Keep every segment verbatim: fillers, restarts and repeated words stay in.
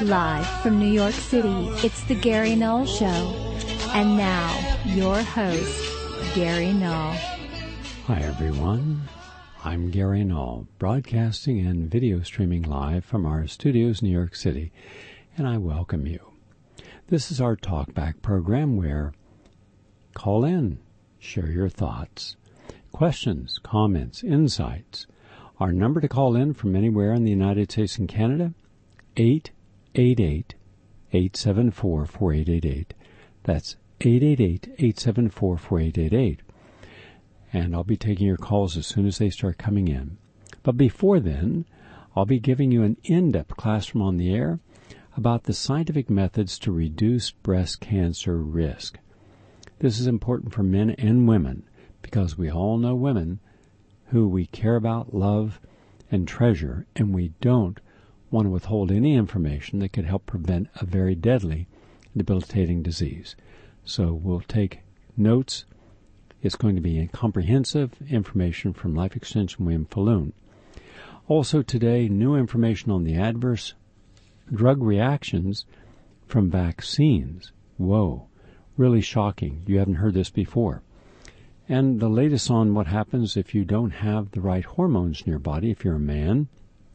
Live from New York City, it's the Gary Null Show. And now, your host, Gary Null. Hi, everyone. I'm Gary Null, broadcasting and video streaming live from our studios, New York City, and I welcome you. This is our talkback program where call in, share your thoughts, questions, comments, insights. Our number to call in from anywhere in the United States and Canada, eight eight eight, eight seven four, four eight eight eight. That's eight eight eight, eight seven four, four eight eight eight. And I'll be taking your calls as soon as they start coming in. But before then, I'll be giving you an in-depth class from On the Air about the scientific methods to reduce breast cancer risk. This is important for men and women because we all know women who we care about, love, and treasure, and we don't want to withhold any information that could help prevent a very deadly, debilitating disease. So we'll take notes. It's going to be comprehensive information from Life Extension William Falloon. Also today, new information on the adverse drug reactions from vaccines. Whoa, really shocking. You haven't heard this before. And the latest on what happens if you don't have the right hormones in your body, if you're a man.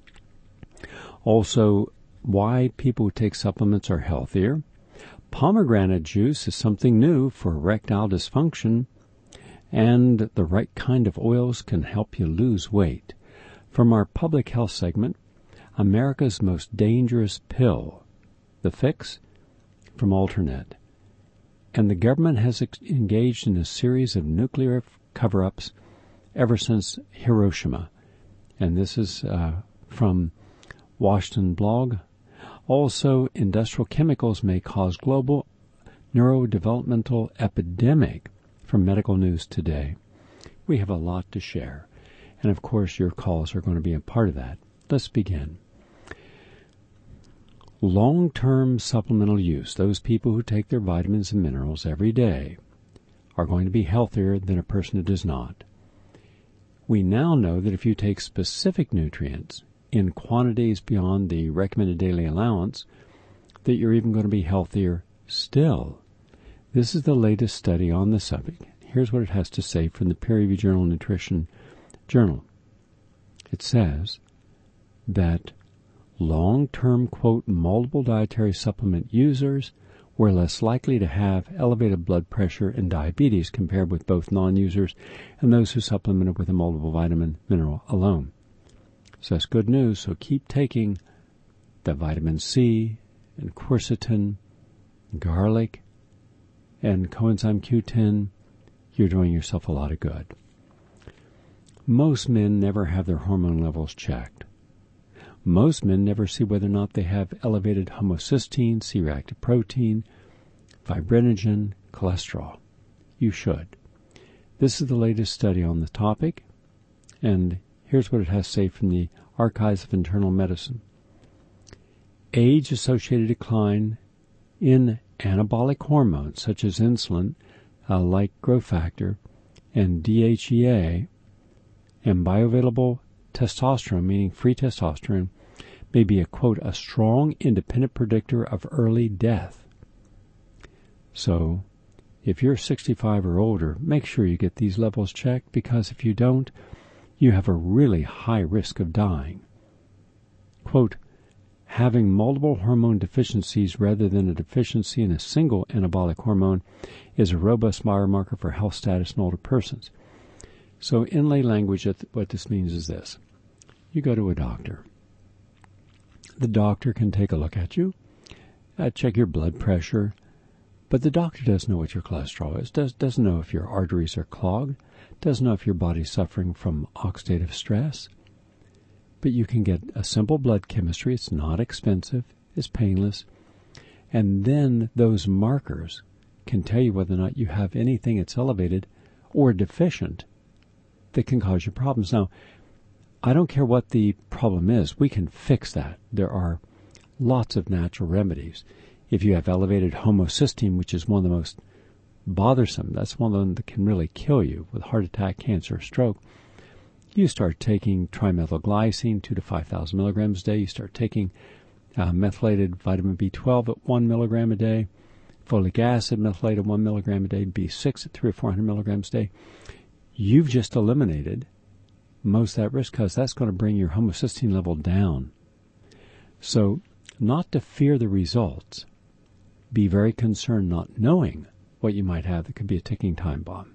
Also, why people who take supplements are healthier. Pomegranate juice is something new for erectile dysfunction, and the right kind of oils can help you lose weight. From our public health segment, America's most dangerous pill, The Fix, from Alternet. And the government has ex- engaged in a series of nuclear cover-ups ever since Hiroshima. And this is uh, from Washington Blog. Also, industrial chemicals may cause global neurodevelopmental epidemic from Medical News Today. We have a lot to share. And of course, your calls are going to be a part of that. Let's begin. Long-term supplemental use, those people who take their vitamins and minerals every day, are going to be healthier than a person who does not. We now know that if you take specific nutrients in quantities beyond the recommended daily allowance, that you're even going to be healthier still. This is the latest study on the subject. Here's what it has to say from the peer-reviewed journal Nutrition Journal. It says that long-term, quote, multiple dietary supplement users were less likely to have elevated blood pressure and diabetes compared with both non-users and those who supplemented with a multiple vitamin mineral alone. So that's good news. So keep taking the vitamin C and quercetin, garlic, and coenzyme Q ten. You're doing yourself a lot of good. Most men never have their hormone levels checked. Most men never see whether or not they have elevated homocysteine, C-reactive protein, fibrinogen, cholesterol. You should. This is the latest study on the topic, and here's what it has to say from the Archives of Internal Medicine. Age-associated decline in anabolic hormones such as insulin, uh, like growth factor, and D H E A, and bioavailable testosterone, meaning free testosterone, may be a, quote, a strong independent predictor of early death. So, if you're sixty-five or older, make sure you get these levels checked, because if you don't, you have a really high risk of dying. Quote, having multiple hormone deficiencies rather than a deficiency in a single anabolic hormone is a robust biomarker for health status in older persons. So in lay language, what this means is this. You go to a doctor. The doctor can take a look at you, uh, check your blood pressure, but the doctor doesn't know what your cholesterol is, does, doesn't know if your arteries are clogged, doesn't know if your body's suffering from oxidative stress. But you can get a simple blood chemistry. It's not expensive. It's painless. And then those markers can tell you whether or not you have anything that's elevated or deficient that can cause you problems. Now, I don't care what the problem is. We can fix that. There are lots of natural remedies. If you have elevated homocysteine, which is one of the most bothersome, that's one of them that can really kill you with heart attack, cancer, or stroke, you start taking trimethylglycine, two to five thousand milligrams a day. You start taking uh, methylated vitamin B twelve at one milligram a day, folic acid methylated one milligram a day, B six at three or four hundred milligrams a day. You've just eliminated most of that risk because that's going to bring your homocysteine level down. So not to fear the results, be very concerned not knowing what you might have that could be a ticking time bomb.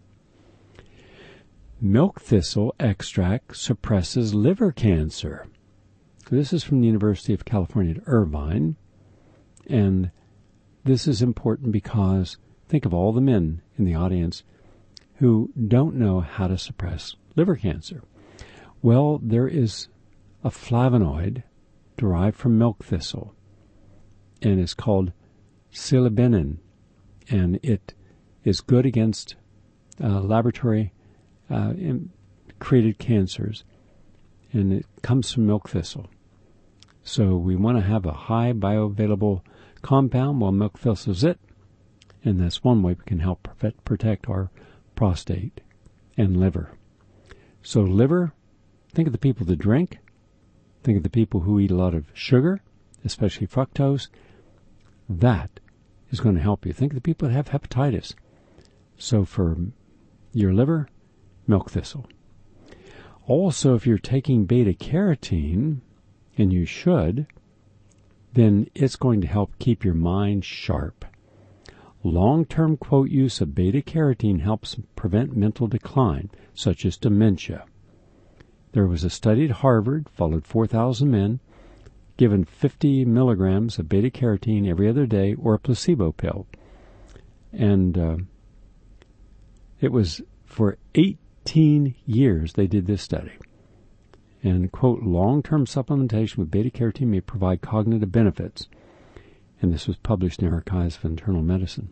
Milk thistle extract suppresses liver cancer. This is from the University of California at Irvine, and this is important because think of all the men in the audience who don't know how to suppress liver cancer. Well, there is a flavonoid derived from milk thistle, and it's called silibinin, and it is good against uh, laboratory uh, created cancers, and it comes from milk thistle. So we want to have a high bioavailable compound. Well, milk thistle is it, and that's one way we can help protect, protect our prostate and liver. So liver, think of the people that drink, think of the people who eat a lot of sugar, especially fructose. That is going to help you. Think of the people that have hepatitis. So for your liver, milk thistle. Also, if you're taking beta-carotene, and you should, then it's going to help keep your mind sharp. Long-term quote use of beta-carotene helps prevent mental decline, such as dementia. There was a study at Harvard, followed four thousand men, given fifty milligrams of beta-carotene every other day or a placebo pill. And uh, it was for eighteen years they did this study. And, quote, long-term supplementation with beta-carotene may provide cognitive benefits. And this was published in the Archives of Internal Medicine.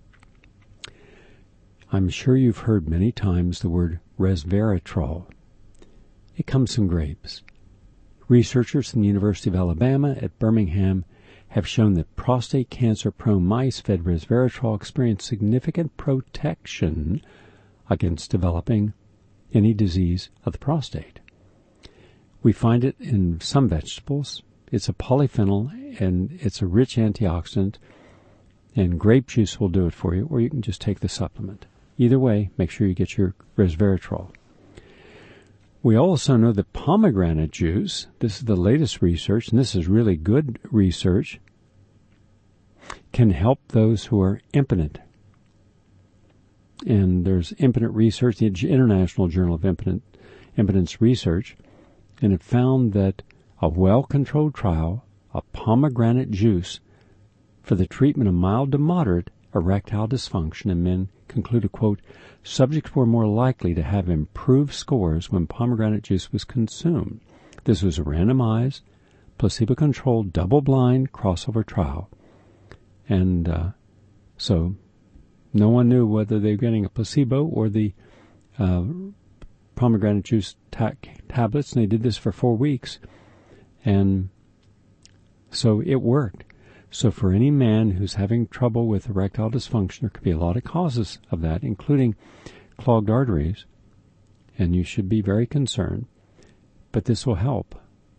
I'm sure you've heard many times the word resveratrol. It comes from grapes. Researchers from the University of Alabama at Birmingham have shown that prostate cancer-prone mice fed resveratrol experience significant protection against developing any disease of the prostate. We find it in some vegetables. It's a polyphenol, and it's a rich antioxidant, and grape juice will do it for you, or you can just take the supplement. Either way, make sure you get your resveratrol. We also know that pomegranate juice, this is the latest research, and this is really good research, can help those who are impotent. And there's impotent research, the International Journal of Impotent, Impotence Research, and it found that a well-controlled trial of pomegranate juice for the treatment of mild to moderate erectile dysfunction in men concluded, quote, subjects were more likely to have improved scores when pomegranate juice was consumed. This was a randomized, placebo-controlled, double-blind crossover trial. And uh, so no one knew whether they were getting a placebo or the uh, pomegranate juice ta- tablets, and they did this for four weeks, and so it worked. So for any man who's having trouble with erectile dysfunction, there could be a lot of causes of that, including clogged arteries, and you should be very concerned, but this will help.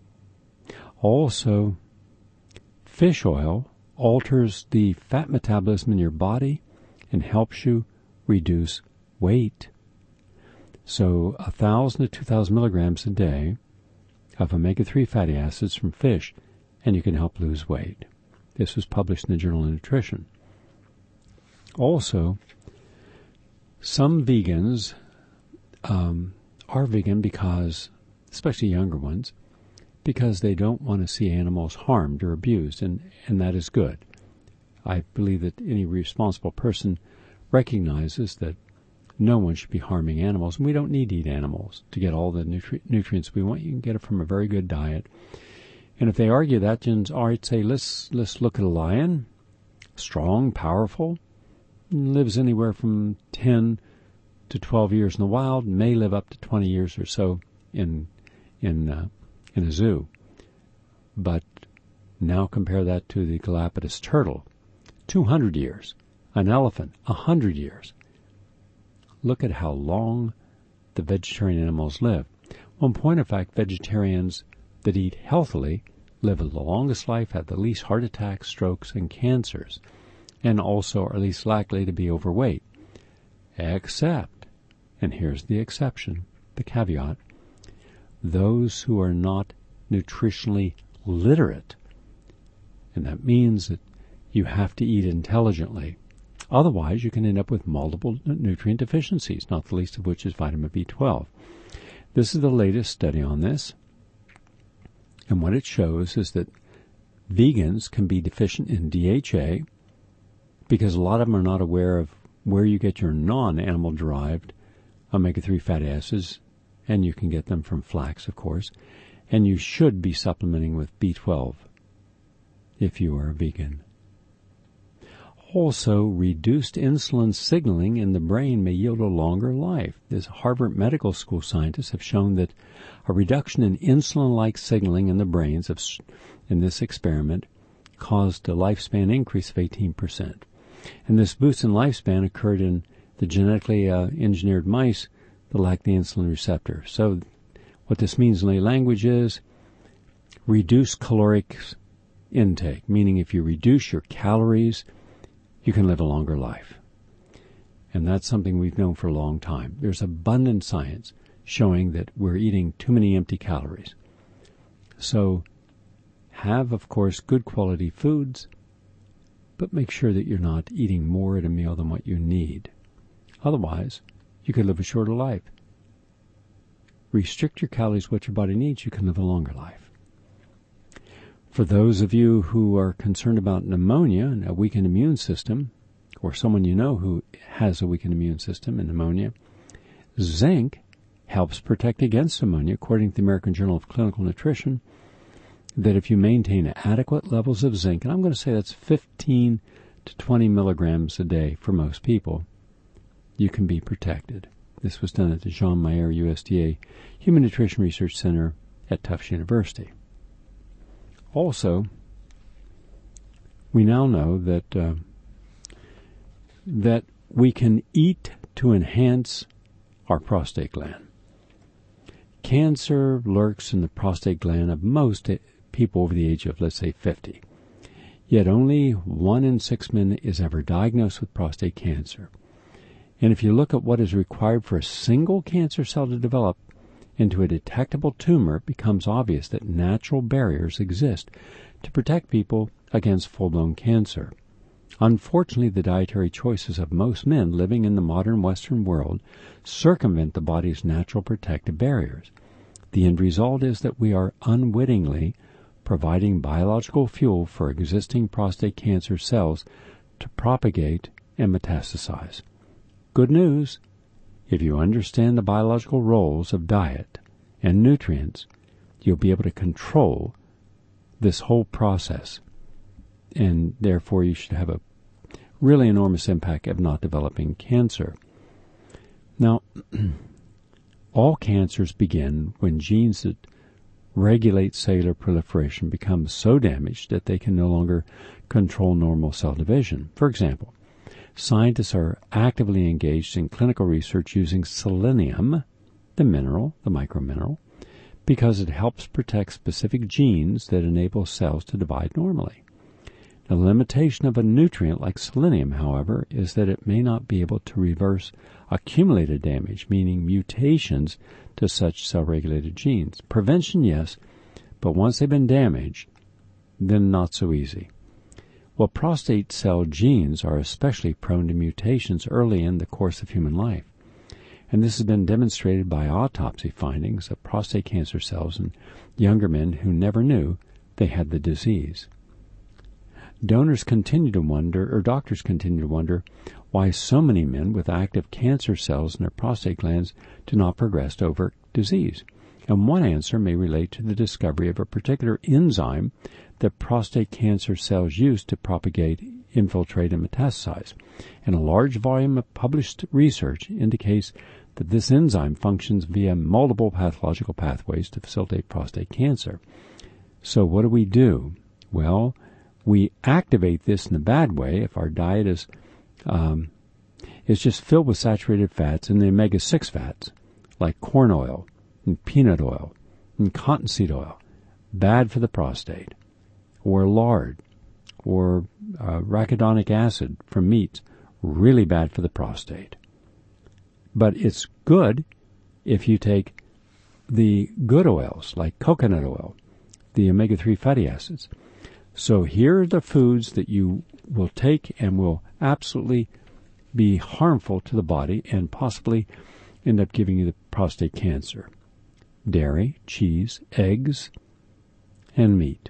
Also, fish oil alters the fat metabolism in your body and helps you reduce weight. So one thousand to two thousand milligrams a day of omega three fatty acids from fish, and you can help lose weight. This was published in the Journal of Nutrition. Also, some vegans um, are vegan because, especially younger ones, because they don't want to see animals harmed or abused, and, and that is good. I believe that any responsible person recognizes that no one should be harming animals, and we don't need to eat animals to get all the nutri- nutrients we want. You can get it from a very good diet. And if they argue that, then I'd say let's let's look at a lion, strong, powerful, lives anywhere from ten to twelve years in the wild, may live up to twenty years or so in in uh, in a zoo. But now compare that to the Galapagos turtle, two hundred years, an elephant, one hundred years. Look at how long the vegetarian animals live. Well, in point of fact, vegetarians that eat healthily live the longest life, have the least heart attacks, strokes, and cancers, and also are least likely to be overweight. Except, and here's the exception, the caveat, those who are not nutritionally literate. And that means that you have to eat intelligently. Otherwise, you can end up with multiple nutrient deficiencies, not the least of which is vitamin B twelve. This is the latest study on this. And what it shows is that vegans can be deficient in D H A because a lot of them are not aware of where you get your non-animal derived omega three fatty acids, and you can get them from flax, of course, and you should be supplementing with B twelve if you are a vegan. Also, reduced insulin signaling in the brain may yield a longer life. This Harvard Medical School scientists have shown that a reduction in insulin-like signaling in the brains of, in this experiment caused a lifespan increase of eighteen percent. And this boost in lifespan occurred in the genetically uh, engineered mice that lack the insulin receptor. So what this means in lay language is reduce caloric intake, meaning if you reduce your calories, you can live a longer life. And that's something we've known for a long time. There's abundant science showing that we're eating too many empty calories. So have, of course, good quality foods, but make sure that you're not eating more at a meal than what you need. Otherwise, you could live a shorter life. Restrict your calories, what your body needs, you can live a longer life. For those of you who are concerned about pneumonia and a weakened immune system, or someone you know who has a weakened immune system and pneumonia, zinc helps protect against pneumonia, according to the American Journal of Clinical Nutrition, that if you maintain adequate levels of zinc, and I'm going to say that's fifteen to twenty milligrams a day for most people, you can be protected. This was done at the Jean Mayer U S D A Human Nutrition Research Center at Tufts University. Also, we now know that uh, that we can eat to enhance our prostate gland. Cancer lurks in the prostate gland of most people over the age of, let's say, fifty. Yet only one in six men is ever diagnosed with prostate cancer. And if you look at what is required for a single cancer cell to develop into a detectable tumor, it becomes obvious that natural barriers exist to protect people against full-blown cancer. Unfortunately, the dietary choices of most men living in the modern Western world circumvent the body's natural protective barriers. The end result is that we are unwittingly providing biological fuel for existing prostate cancer cells to propagate and metastasize. Good news, if you understand the biological roles of diet and nutrients, you'll be able to control this whole process, and therefore you should have a really enormous impact of not developing cancer. Now, all cancers begin when genes that regulate cellular proliferation become so damaged that they can no longer control normal cell division. For example, scientists are actively engaged in clinical research using selenium, the mineral, the micromineral, because it helps protect specific genes that enable cells to divide normally. The limitation of a nutrient like selenium, however, is that it may not be able to reverse accumulated damage, meaning mutations to such cell-regulated genes. Prevention, yes, but once they've been damaged, then not so easy. Well, prostate cell genes are especially prone to mutations early in the course of human life. And this has been demonstrated by autopsy findings of prostate cancer cells in younger men who never knew they had the disease. Donors continue to wonder, or doctors continue to wonder, why so many men with active cancer cells in their prostate glands do not progress to overt disease. And one answer may relate to the discovery of a particular enzyme that prostate cancer cells use to propagate, infiltrate, and metastasize. And a large volume of published research indicates that this enzyme functions via multiple pathological pathways to facilitate prostate cancer. So what do we do? Well, we activate this in a bad way if our diet is um, is just filled with saturated fats and the omega six fats, like corn oil and peanut oil and cottonseed oil. bad for the prostate, or lard, or uh, arachidonic acid from meats, really bad for the prostate. But it's good if you take the good oils, like coconut oil, the omega three fatty acids. So here are the foods that you will take and will absolutely be harmful to the body and possibly end up giving you the prostate cancer. Dairy, cheese, eggs, and meat.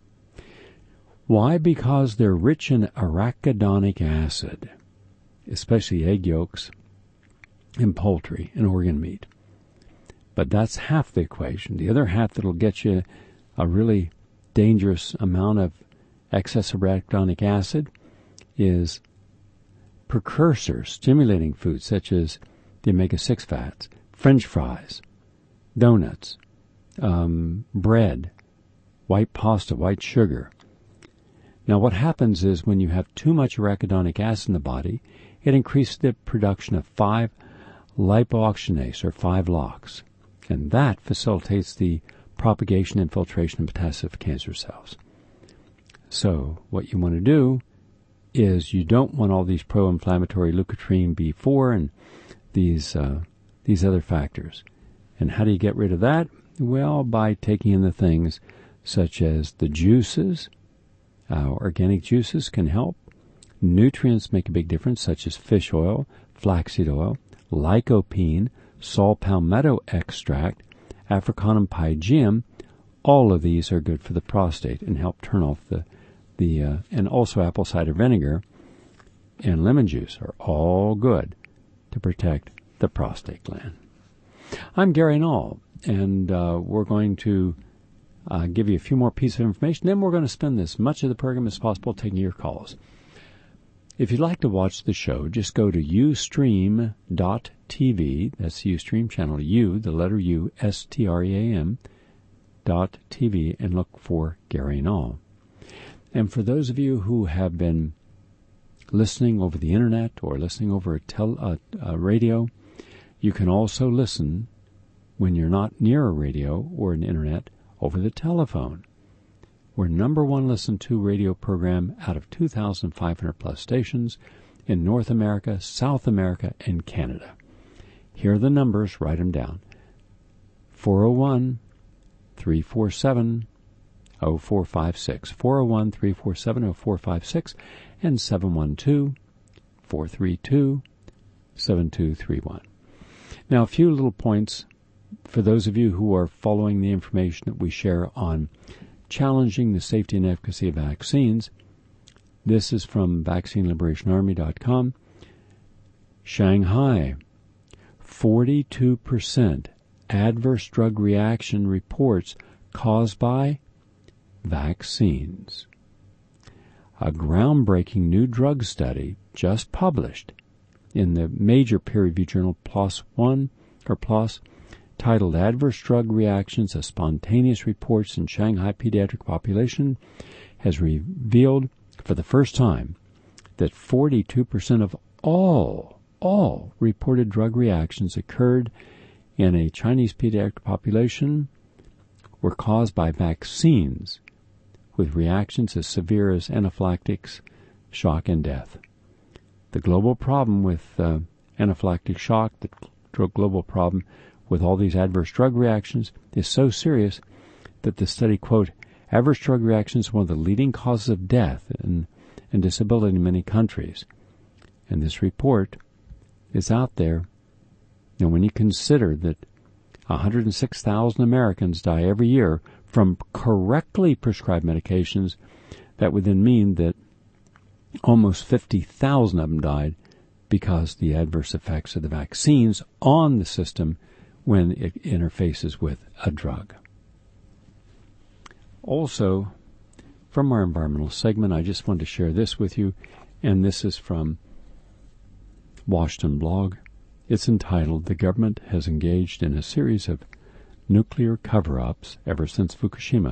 Why? Because they're rich in arachidonic acid, especially egg yolks and poultry and organ meat. But that's half the equation. The other half that'll get you a really dangerous amount of excess arachidonic acid is precursors, stimulating foods such as the omega six fats, French fries, donuts, um, bread, white pasta, white sugar. Now what happens is when you have too much arachidonic acid in the body, it increases the production of five lipoxygenase, or five LOX, and that facilitates the propagation and infiltration of metastatic cancer cells. So what you want to do is you don't want all these pro-inflammatory leukotriene B four and these uh, these other factors. And how do you get rid of that? Well, by taking in the things such as the juices. Uh, organic juices can help. Nutrients make a big difference, such as fish oil, flaxseed oil, lycopene, saw palmetto extract, Africanum pygeum. All of these are good for the prostate and help turn off the the uh, and also apple cider vinegar and lemon juice are all good to protect the prostate gland. I'm Gary Null, and uh, we're going to uh, give you a few more pieces of information. Then we're going to spend as much of the program as possible taking your calls. If you'd like to watch the show, just go to ustream dot t v. That's the Ustream channel. U, the letter U, S T R E A M, dot T V, and look for Gary Null. And for those of you who have been listening over the internet or listening over a, tel- uh, a radio, you can also listen when you're not near a radio or an internet over the telephone. We're number one listened to radio program out of two thousand five hundred plus stations in North America, South America, and Canada. Here are the numbers. Write them down. four oh one, three four seven, oh four five six. four oh one, three four seven, oh four five six and seven one two, four three two, seven two three one. Now, a few little points for those of you who are following the information that we share on challenging the safety and efficacy of vaccines. This is from vaccine liberation army dot com. Shanghai, forty-two percent adverse drug reaction reports caused by vaccines. A groundbreaking new drug study just published in the major peer-reviewed journal PLOS One or PLOS, titled Adverse Drug Reactions of Spontaneous Reports in Shanghai Pediatric Population, has revealed for the first time that forty-two percent of all, all reported drug reactions occurred in a Chinese pediatric population were caused by vaccines with reactions as severe as anaphylactic shock and death. The global problem with uh, anaphylactic shock, the global problem with all these adverse drug reactions is so serious that the study, quote, adverse drug reactions are one of the leading causes of death and, and disability in many countries. And this report is out there. And when you consider that one hundred six thousand Americans die every year from correctly prescribed medications, that would then mean that almost fifty thousand of them died because the adverse effects of the vaccines on the system when it interfaces with a drug. Also, from our environmental segment, I just wanted to share this with you, and this is from Washington Blog. It's entitled, The Government Has Engaged in a Series of Nuclear Cover-Ups Ever Since Fukushima.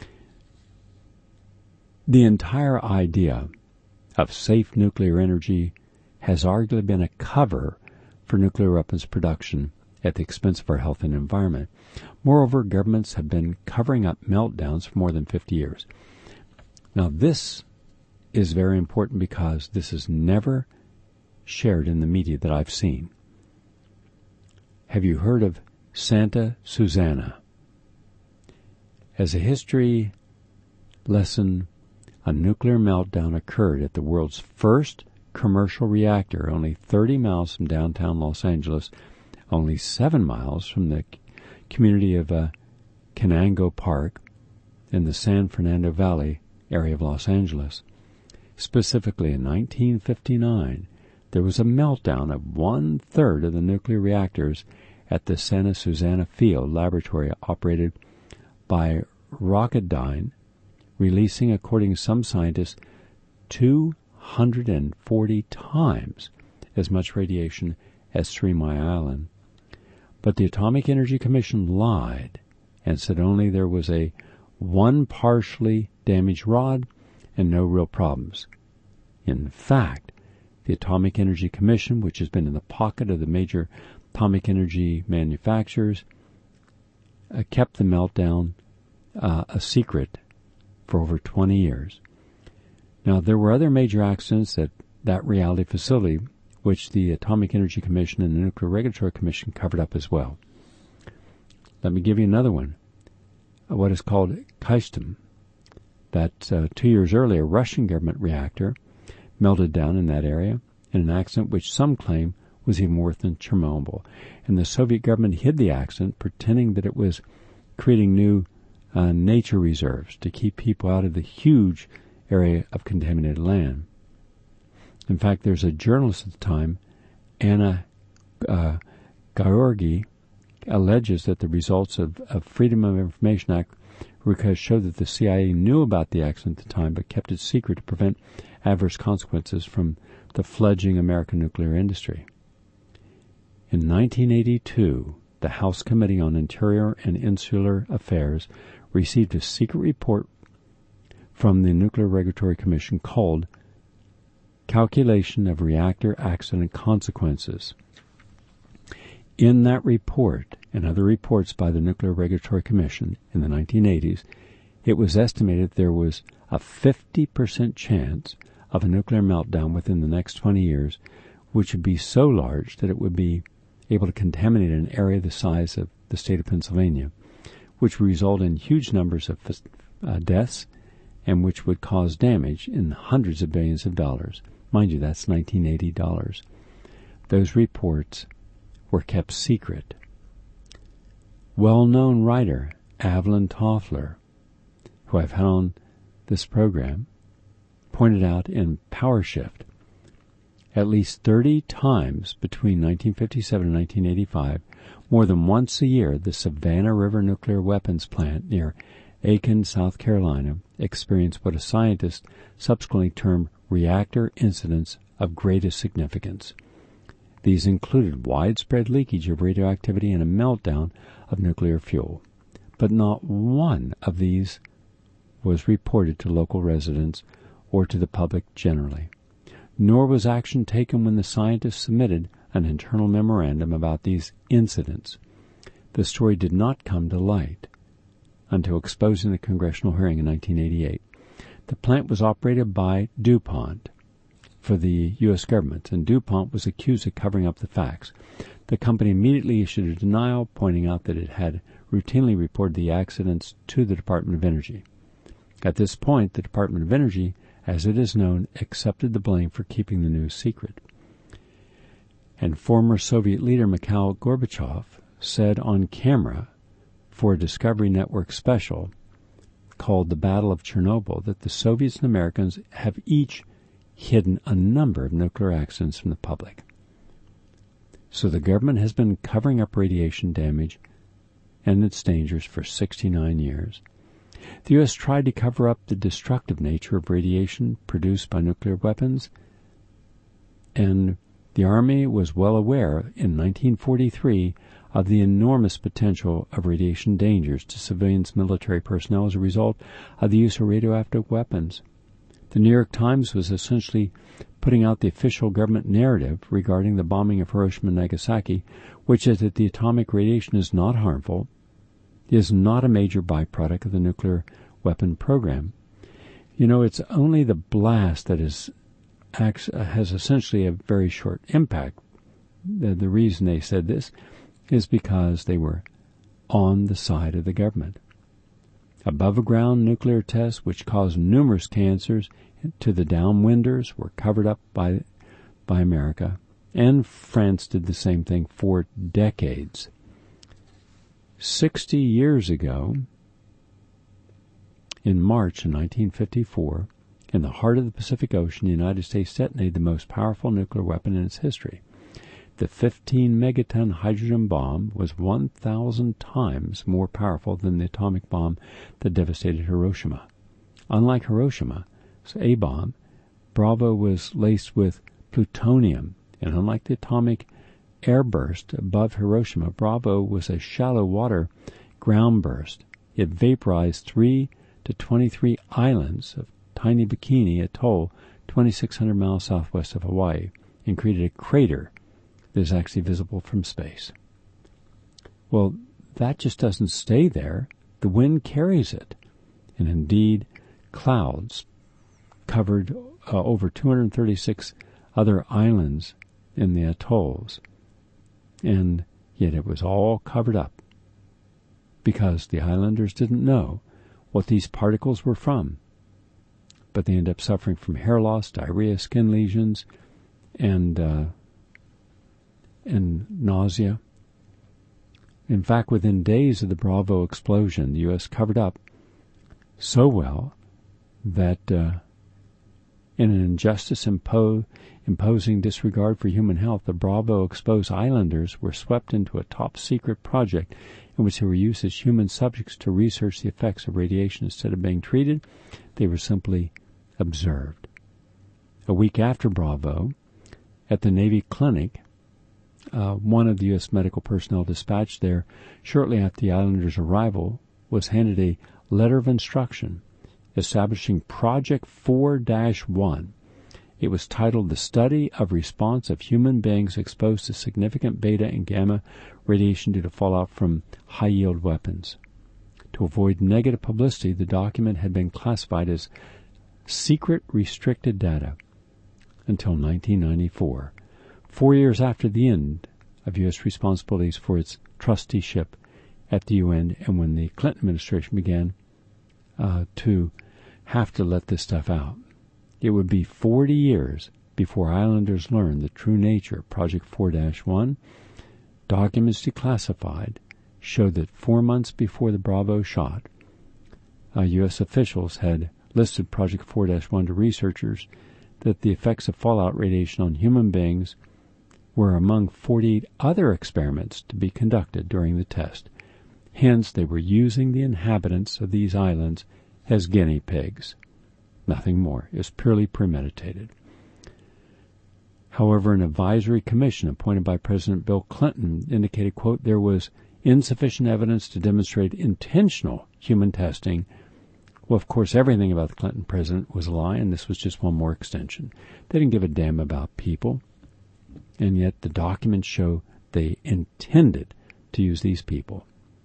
The entire idea of safe nuclear energy has arguably been a cover for nuclear weapons production at the expense of our health and environment. Moreover, governments have been covering up meltdowns for more than fifty years. Now, this is very important because this is never shared in the media that I've seen. Have you heard of Santa Susana? As a history lesson, a nuclear meltdown occurred at the world's first commercial reactor, only thirty miles from downtown Los Angeles, only seven miles from the community of uh, Canango Park in the San Fernando Valley area of Los Angeles. Specifically, in nineteen fifty-nine, there was a meltdown of one-third of the nuclear reactors at the Santa Susana Field laboratory operated by Rocketdyne, releasing, according to some scientists, two hundred forty times as much radiation as Three Mile Island. But the Atomic Energy Commission lied and said only there was a one partially damaged rod and no real problems. In fact, the Atomic Energy Commission, which has been in the pocket of the major atomic energy manufacturers, uh, kept the meltdown uh, a secret for over twenty years. Now, there were other major accidents at that reality facility, which the Atomic Energy Commission and the Nuclear Regulatory Commission covered up as well. Let me give you another one, what is called Kyshtym. That uh, two years earlier, a Russian government reactor melted down in that area in an accident which some claim was even worse than Chernobyl. And the Soviet government hid the accident, pretending that it was creating new uh, nature reserves to keep people out of the huge area of contaminated land. In fact, there's a journalist at the time, Anna uh, Gheorghi, alleges that the results of, of Freedom of Information Act requests showed that the C I A knew about the accident at the time but kept it secret to prevent adverse consequences from the fledgling American nuclear industry. In nineteen eighty-two, the House Committee on Interior and Insular Affairs received a secret report from the Nuclear Regulatory Commission called Calculation of Reactor Accident Consequences. In that report and other reports by the Nuclear Regulatory Commission in the nineteen eighties, it was estimated there was a fifty percent chance of a nuclear meltdown within the next twenty years, which would be so large that it would be able to contaminate an area the size of the state of Pennsylvania, which would result in huge numbers of uh, deaths and which would cause damage in hundreds of billions of dollars. Mind you, that's nineteen eighty dollars. Those reports were kept secret. Well-known writer Evelyn Toffler, who I've had on this program, pointed out in Power Shift, at least thirty times between nineteen fifty-seven and nineteen eighty-five, more than once a year, the Savannah River Nuclear Weapons Plant near Aiken, South Carolina, experienced what a scientist subsequently termed reactor incidents of greatest significance. These included widespread leakage of radioactivity and a meltdown of nuclear fuel. But not one of these was reported to local residents or to the public generally. Nor was action taken when the scientists submitted an internal memorandum about these incidents. The story did not come to light until exposed in a congressional hearing in nineteen eighty-eight. The plant was operated by DuPont for the U S government, and DuPont was accused of covering up the facts. The company immediately issued a denial, pointing out that it had routinely reported the accidents to the Department of Energy. At this point, the Department of Energy, as it is known, accepted the blame for keeping the news secret. And former Soviet leader Mikhail Gorbachev said on camera for a Discovery Network special called The Battle of Chernobyl that the Soviets and Americans have each hidden a number of nuclear accidents from the public. So the government has been covering up radiation damage and its dangers for sixty-nine years. The U S tried to cover up the destructive nature of radiation produced by nuclear weapons, and the Army was well aware in nineteen forty-three of the enormous potential of radiation dangers to civilians' military personnel as a result of the use of radioactive weapons. The New York Times was essentially putting out the official government narrative regarding the bombing of Hiroshima and Nagasaki, which is that the atomic radiation is not harmful, is not a major byproduct of the nuclear weapon program. You know, it's only the blast that is acts, has essentially a very short impact. The, the reason they said this is because they were on the side of the government. Above-ground nuclear tests, which caused numerous cancers to the downwinders, were covered up by by America, and France did the same thing for decades. Sixty years ago, in March of nineteen fifty-four, in the heart of the Pacific Ocean, the United States detonated the most powerful nuclear weapon in its history. The fifteen megaton hydrogen bomb was one thousand times more powerful than the atomic bomb that devastated Hiroshima. Unlike Hiroshima, A bomb, Bravo was laced with plutonium, and unlike the atomic airburst above Hiroshima, Bravo was a shallow water ground burst. It vaporized three to twenty-three islands of tiny Bikini Atoll, twenty-six hundred miles southwest of Hawaii, and created a crater that is actually visible from space. Well, that just doesn't stay there. The wind carries it. And indeed, clouds covered uh, over two hundred thirty-six other islands in the atolls. And yet it was all covered up because the islanders didn't know what these particles were from. But they ended up suffering from hair loss, diarrhea, skin lesions, and uh, and nausea. In fact, within days of the Bravo explosion, the U S covered up so well that uh, in an injustice impo- imposing disregard for human health, the Bravo exposed islanders were swept into a top-secret project in which they were used as human subjects to research the effects of radiation. Instead of being treated, they were simply observed. A week after Bravo, at the Navy clinic, uh, one of the U S medical personnel dispatched there shortly after the islanders' arrival was handed a letter of instruction establishing Project four dash one. It was titled The Study of Response of Human Beings Exposed to Significant Beta and Gamma Radiation Due to Fallout from High-Yield Weapons. To avoid negative publicity, the document had been classified as Secret Restricted Data until nineteen ninety-four, four years after the end of U S responsibilities for its trusteeship at the U N, and when the Clinton administration began uh, to have to let this stuff out. It would be forty years before islanders learned the true nature of Project four dash one. Documents declassified showed that four months before the Bravo shot, uh, U S officials had listed Project four dash one to researchers that the effects of fallout radiation on human beings were among forty-eight other experiments to be conducted during the test. Hence, they were using the inhabitants of these islands as guinea pigs. Nothing more. It was purely premeditated. However, an advisory commission appointed by President Bill Clinton indicated, quote, there was insufficient evidence to demonstrate intentional human testing. Well, of course, everything about the Clinton president was a lie, and this was just one more extension. They didn't give a damn about people, and yet the documents show they intended to use these people.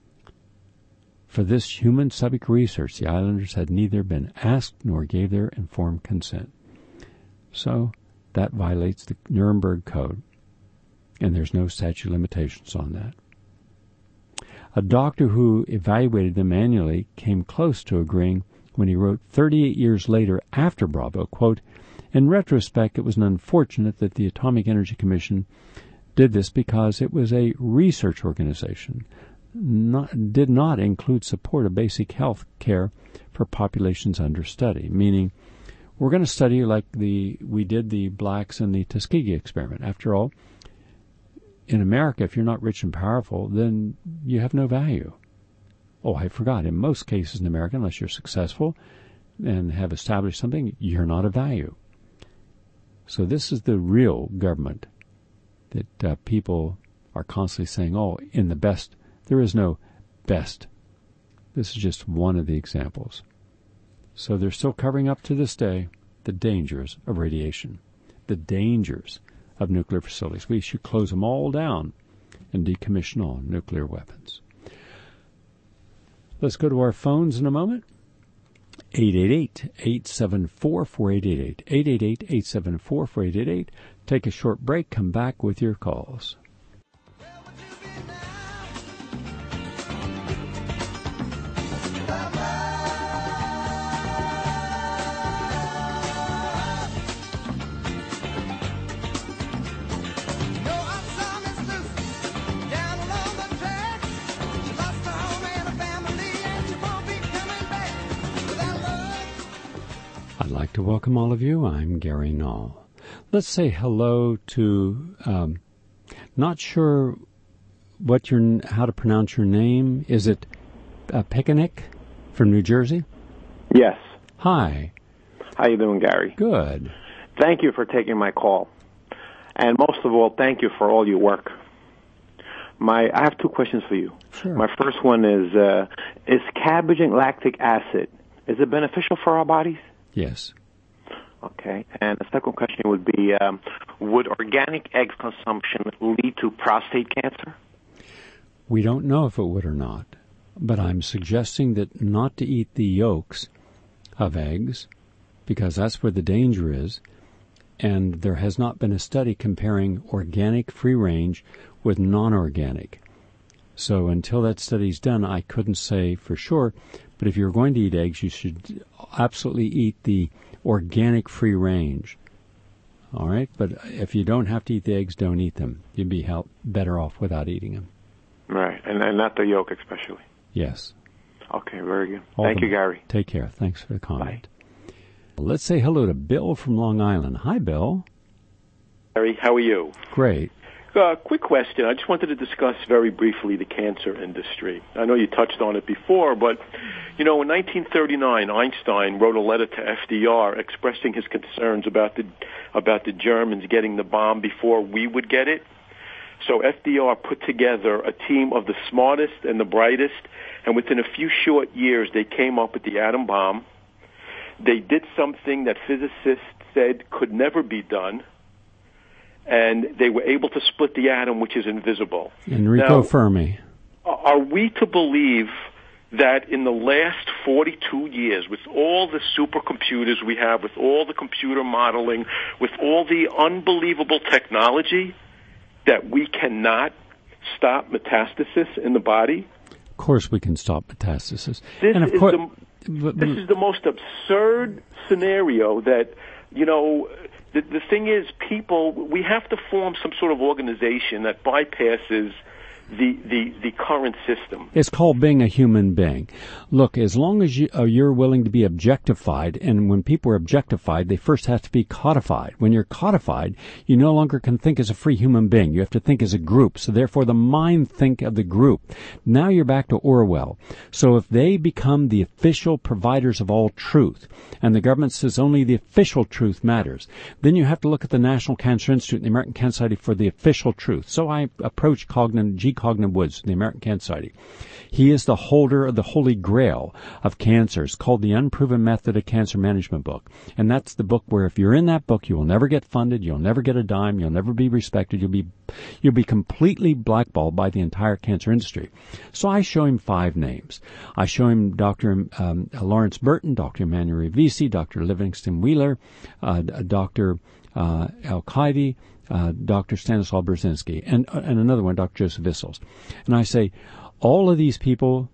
For this human subject research, the islanders had neither been asked nor gave their informed consent. So that violates the Nuremberg Code, and there's no statute of limitations on that. A doctor who evaluated them annually came close to agreeing when he wrote thirty-eight years later after Bravo, quote, in retrospect, it was unfortunate that the Atomic Energy Commission did this because it was a research organization. Not, did not include support of basic health care for populations under study, meaning we're going to study like the we did the blacks in the Tuskegee experiment. After all, in America, if you're not rich and powerful, then you have no value. Oh, I forgot. In most cases in America, unless you're successful and have established something, you're not of value. So this is the real government that uh, people are constantly saying, oh, in the best. There is no best. This is just one of the examples. So they're still covering up to this day. the dangers of radiation, the dangers of nuclear facilities. We should close them all down and decommission all nuclear weapons. Let's go to our phones in a moment. eight eight eight, eight seven four, four eight eight eight. eight eight eight, eight seven four, four eight eight eight. Take a short break. Come back with your calls. I'd like to welcome all of you. I'm Gary Null. Let's say hello to, um, not sure what your, how to pronounce your name. Is it uh, Picanic from New Jersey? Yes. Hi. How you doing, Gary? Good. Thank you for taking my call. And most of all, thank you for all your work. My, I have two questions for you. Sure. My first one is, uh, is cabbage and lactic acid, is it beneficial for our bodies? Yes. Okay. And the second question would be, um, would organic egg consumption lead to prostate cancer? We don't know if it would or not, but I'm suggesting that not to eat the yolks of eggs, because that's where the danger is, and there has not been a study comparing organic free-range with non-organic. So until that study's done, I couldn't say for sure, but if you're going to eat eggs, you should absolutely eat the organic free range. All right? But if you don't have to eat the eggs, don't eat them. You'd be help, better off without eating them. Right. And, and not the yolk especially. Yes. Okay, very good. All Thank them. you, Gary. Take care. Thanks for the comment. Bye. Let's say hello to Bill from Long Island. Hi, Bill. Gary, how are you? Great. Uh, quick question. I just wanted to discuss very briefly the cancer industry. I know you touched on it before, but, you know, in nineteen thirty-nine, Einstein wrote a letter to F D R expressing his concerns about the about the Germans getting the bomb before we would get it. So F D R put together a team of the smartest and the brightest, and within a few short years, they came up with the atom bomb. They did something that physicists said could never be done, and they were able to split the atom, which is invisible. Enrico now, Fermi. Are we to believe that in the last forty-two years, with all the supercomputers we have, with all the computer modeling, with all the unbelievable technology, that we cannot stop metastasis in the body? Of course we can stop metastasis. This, and of is, course, the, but, but, this is the most absurd scenario that, you know, the, the thing is, people, we have to form some sort of organization that bypasses the, the, the current system. It's called being a human being. Look, as long as you, uh, you're willing to be objectified, and when people are objectified, they first have to be codified. When you're codified, you no longer can think as a free human being. You have to think as a group. So therefore, the mind think of the group. Now you're back to Orwell. So if they become the official providers of all truth, and the government says only the official truth matters, then you have to look at the National Cancer Institute and the American Cancer Society for the official truth. So I approach Cognan, G. Cognan Woods, the American Cancer Society. He is the holder of the holy grail of cancers, called the Unproven Method of Cancer Management book. And that's the book where if you're in that book, you will never get funded, you'll never get a dime, you'll never be respected, you'll be you'll be completely blackballed by the entire cancer industry. So I show him five names. I show him Doctor Um, Lawrence Burton, Doctor Emmanuel Rivisi, Doctor Livingston Wheeler, uh, Doctor Uh, Al-Qaidi, uh, Doctor Stanislaw Brzezinski, and, uh, and another one, Doctor Joseph Issels. And I say, all of these people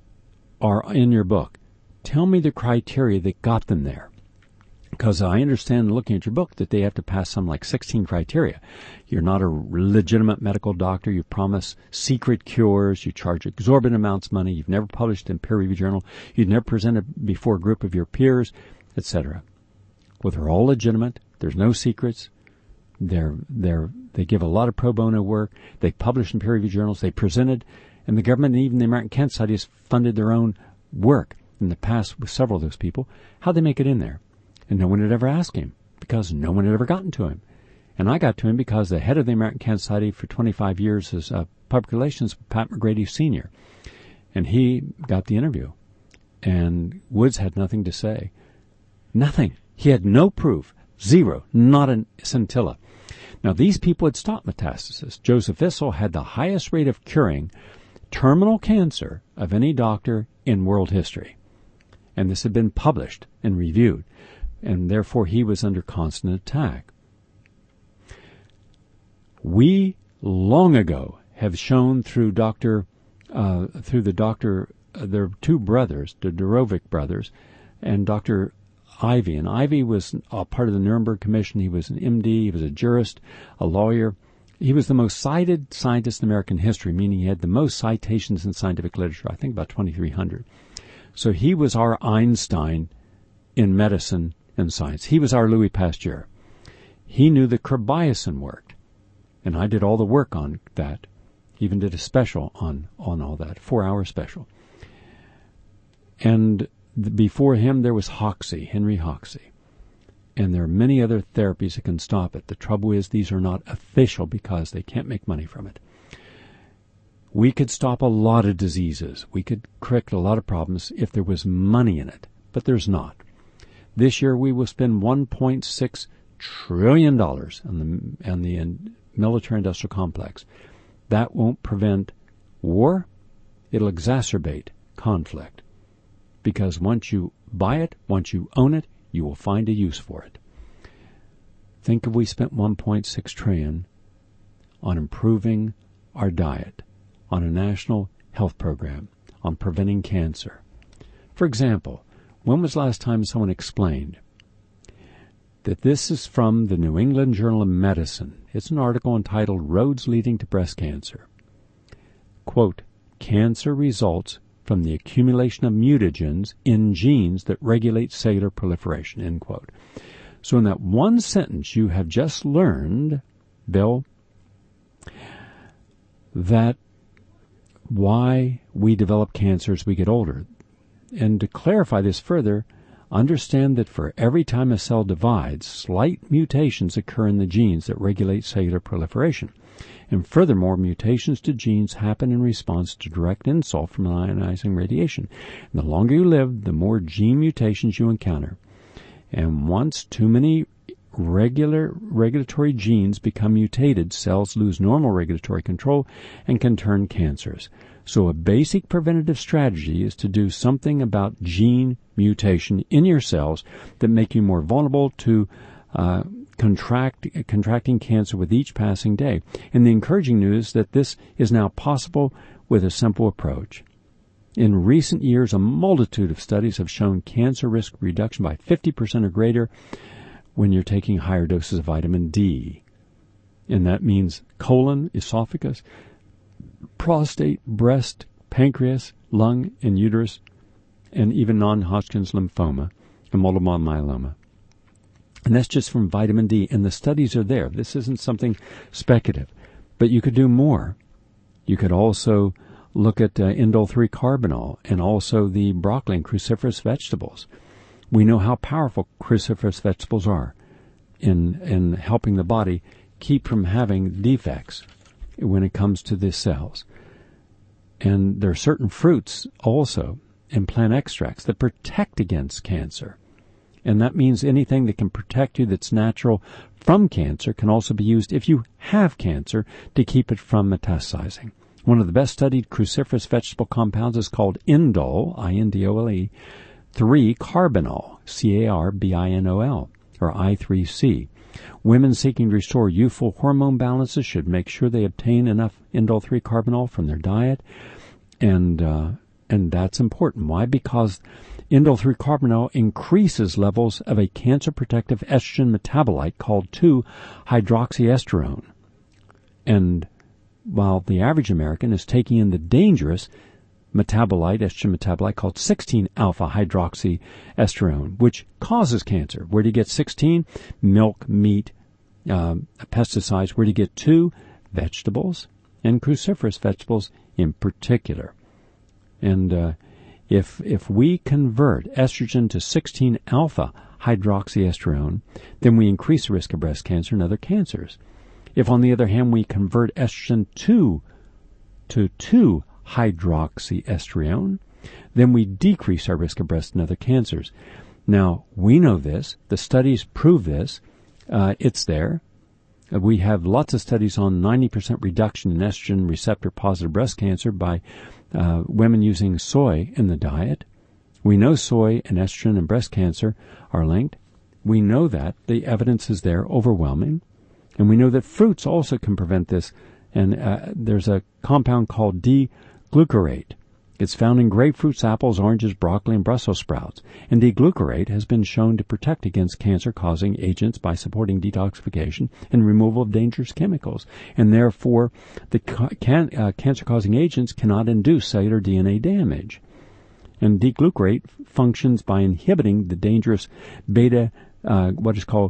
are in your book. Tell me the criteria that got them there. Because I understand, looking at your book, that they have to pass some like sixteen criteria. You're not a legitimate medical doctor. You promise secret cures. You charge exorbitant amounts of money. You've never published in peer-reviewed journal. You've never presented before a group of your peers, et cetera. Well, they're all legitimate. There's no secrets. They're, they're, they give a lot of pro bono work. They publish in peer-reviewed journals. They presented, and the government and even the American Cancer Society has funded their own work in the past with several of those people. How'd they make it in there? And no one had ever asked him, because no one had ever gotten to him. And I got to him because the head of the American Cancer Society for twenty-five years is uh, public relations, Pat McGrady Senior And he got the interview. And Woods had nothing to say. Nothing. He had no proof, zero, not a scintilla. Now, these people had stopped metastasis. Joseph Issel had the highest rate of curing terminal cancer of any doctor in world history. And this had been published and reviewed, and therefore he was under constant attack. We long ago have shown through Doctor, uh, through the doctor, uh, their two brothers, the Dorovic brothers, and Doctor Ivy. And Ivy was a part of the Nuremberg Commission. He was an M D. He was a jurist, a lawyer. He was the most cited scientist in American history, meaning he had the most citations in scientific literature, I think about twenty-three hundred. So he was our Einstein in medicine and science. He was our Louis Pasteur. He knew that carbiosin worked, and I did all the work on that. Even did a special on, on all that, four-hour special. And th- before him there was Hoxsey, Henry Hoxsey. And there are many other therapies that can stop it. The trouble is these are not official because they can't make money from it. We could stop a lot of diseases. We could correct a lot of problems if there was money in it, but there's not. This year we will spend one point six trillion dollars on the, on the military-industrial complex. That won't prevent war. It'll exacerbate conflict. Because once you buy it, once you own it, you will find a use for it. Think if we spent one point six trillion dollars on improving our diet, on a national health program, on preventing cancer. For example, when was the last time someone explained that this is from the New England Journal of Medicine? It's an article entitled Roads Leading to Breast Cancer. Quote, cancer results from the accumulation of mutagens in genes that regulate cellular proliferation, end quote. So in that one sentence you have just learned, Bill, that why we develop cancer as we get older. And to clarify this further, understand that for every time a cell divides, slight mutations occur in the genes that regulate cellular proliferation. And furthermore, mutations to genes happen in response to direct insult from ionizing radiation. And the longer you live, the more gene mutations you encounter. And once too many regular regulatory genes become mutated, cells lose normal regulatory control and can turn cancers. So a basic preventative strategy is to do something about gene mutation in your cells that make you more vulnerable to uh, contract contracting cancer with each passing day. And the encouraging news is that this is now possible with a simple approach. In recent years, a multitude of studies have shown cancer risk reduction by fifty percent or greater when you're taking higher doses of vitamin D. And that means colon, esophagus, prostate, breast, pancreas, lung, and uterus, and even non-Hodgkin's lymphoma and multiple myeloma. And that's just from vitamin D, and the studies are there. This isn't something speculative, but you could do more. You could also look at uh, indole three carbinol and also the broccoli and cruciferous vegetables. We know how powerful cruciferous vegetables are in in helping the body keep from having defects when it comes to the cells. And there are certain fruits also and plant extracts that protect against cancer. And that means anything that can protect you that's natural from cancer can also be used if you have cancer to keep it from metastasizing. One of the best studied cruciferous vegetable compounds is called indole, I N D O L E, three carbinol, C A R B I N O L, or I three C. Women seeking to restore youthful hormone balances should make sure they obtain enough indole three carbinol from their diet, and uh, and that's important. Why? Because indole three carbinol increases levels of a cancer-protective estrogen metabolite called two hydroxyestrone. And while the average American is taking in the dangerous metabolite, estrogen metabolite called sixteen alpha hydroxyestrone, which causes cancer. Where do you get sixteen? Milk, meat, uh, pesticides. Where do you get two? Vegetables, and cruciferous vegetables in particular. And uh, if if we convert estrogen to sixteen alpha hydroxyestrone, then we increase the risk of breast cancer and other cancers. If, on the other hand, we convert estrogen to to two hydroxyestrone, then we decrease our risk of breast and other cancers. Now, we know this. The studies prove this. Uh, it's there. Uh, we have lots of studies on ninety percent reduction in estrogen receptor-positive breast cancer by uh, women using soy in the diet. We know soy and estrogen and breast cancer are linked. We know that. The evidence is there, overwhelming. And we know that fruits also can prevent this. And uh, there's a compound called D-glucarate. It's found in grapefruits, apples, oranges, broccoli, and Brussels sprouts. And D-glucarate has been shown to protect against cancer-causing agents by supporting detoxification and removal of dangerous chemicals. And therefore, the can, uh, cancer-causing agents cannot induce cellular D N A damage. And D-glucarate functions by inhibiting the dangerous beta, uh, what is called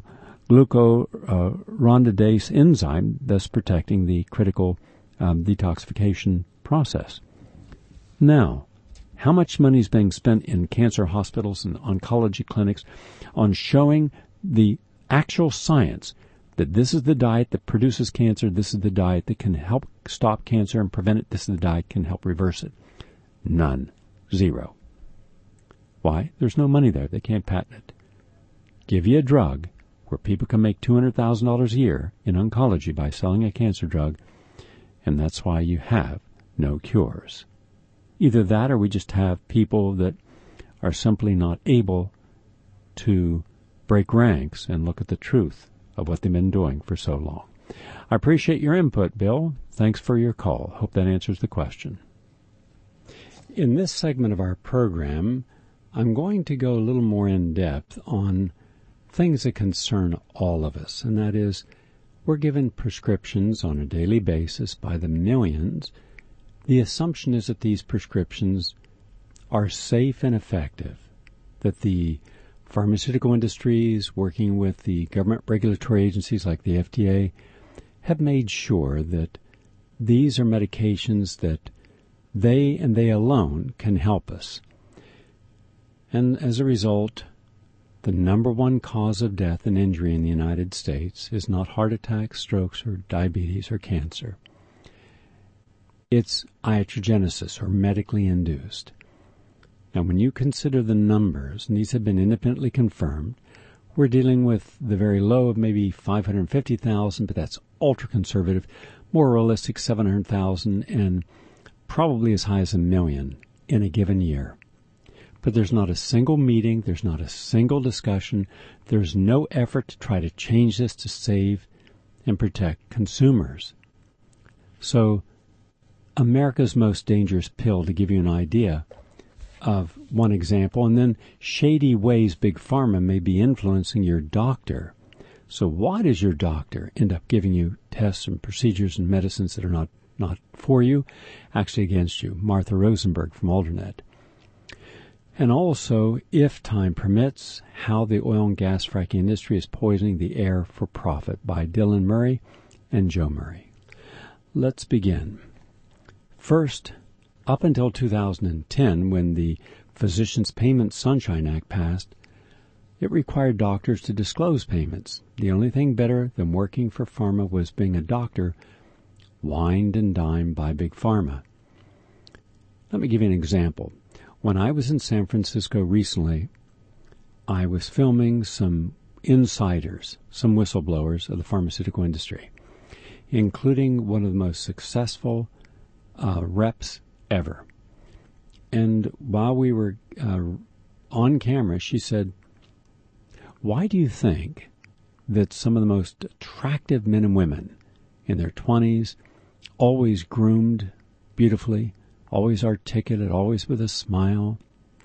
glucuronidase enzyme, thus protecting the critical um, detoxification process. Now, how much money is being spent in cancer hospitals and oncology clinics on showing the actual science that this is the diet that produces cancer, this is the diet that can help stop cancer and prevent it, this is the diet that can help reverse it? None. Zero. Why? There's no money there. They can't patent it. Give you a drug where people can make two hundred thousand dollars a year in oncology by selling a cancer drug, and that's why you have no cures. Either that or we just have people that are simply not able to break ranks and look at the truth of what they've been doing for so long. I appreciate your input, Bill. Thanks for your call. Hope that answers the question. In this segment of our program, I'm going to go a little more in depth on things that concern all of us, and that is we're given prescriptions on a daily basis by the millions. The assumption is that these prescriptions are safe and effective, that the pharmaceutical industries working with the government regulatory agencies like the F D A have made sure that these are medications that they and they alone can help us. And as a result, the number one cause of death and injury in the United States is not heart attacks, strokes, or diabetes or cancer. It's iatrogenesis, or medically induced. Now, when you consider the numbers, and these have been independently confirmed, we're dealing with the very low of maybe five hundred fifty thousand, but that's ultra-conservative, more realistic seven hundred thousand, and probably as high as a million in a given year. But there's not a single meeting, there's not a single discussion, there's no effort to try to change this to save and protect consumers. So, America's Most Dangerous Pill, to give you an idea of one example, and then shady ways Big Pharma may be influencing your doctor. So why does your doctor end up giving you tests and procedures and medicines that are not, not for you, actually against you? Martha Rosenberg from Aldernet. And also, if time permits, How the Oil and Gas Fracking Industry is Poisoning the Air for Profit by Dylan Murray and Joe Murray. Let's begin. First, up until two thousand ten, when the Physicians Payment Sunshine Act passed, it required doctors to disclose payments. The only thing better than working for pharma was being a doctor, wined and dined by Big Pharma. Let me give you an example. When I was in San Francisco recently, I was filming some insiders, some whistleblowers of the pharmaceutical industry, including one of the most successful Uh, reps ever. And while we were uh, on camera, she said, why do you think that some of the most attractive men and women in their twenties, always groomed beautifully, always articulate, always with a smile,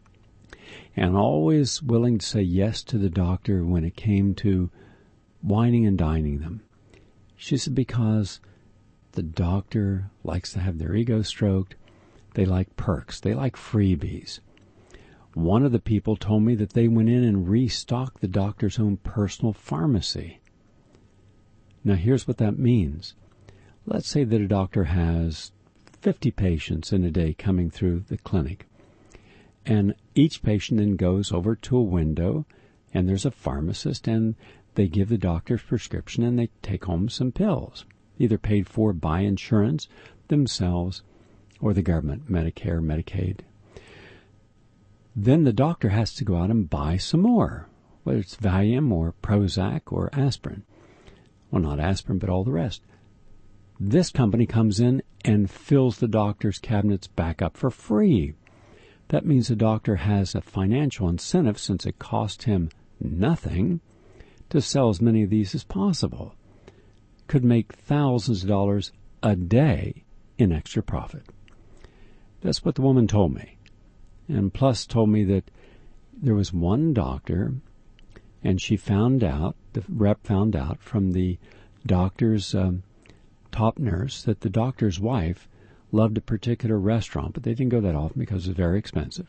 and always willing to say yes to the doctor when it came to wining and dining them? She said, because the doctor likes to have their ego stroked. They like perks. They like freebies. One of the people told me that they went in and restocked the doctor's own personal pharmacy. Now, here's what that means. Let's say that a doctor has fifty patients in a day coming through the clinic, and each patient then goes over to a window, and there's a pharmacist, and they give the doctor's prescription, and they take home some pills, either paid for by insurance, themselves, or the government, Medicare, Medicaid. then the doctor has to go out and buy some more, whether it's Valium or Prozac or aspirin. Well, not aspirin, but all the rest. This company comes in and fills the doctor's cabinets back up for free. That means the doctor has a financial incentive, since it cost him nothing, to sell as many of these as possible. Could make thousands of dollars a day in extra profit. That's what the woman told me. And plus told me that there was one doctor, and she found out, the rep found out from the doctor's um, top nurse, that the doctor's wife loved a particular restaurant, but they didn't go that often because it was very expensive.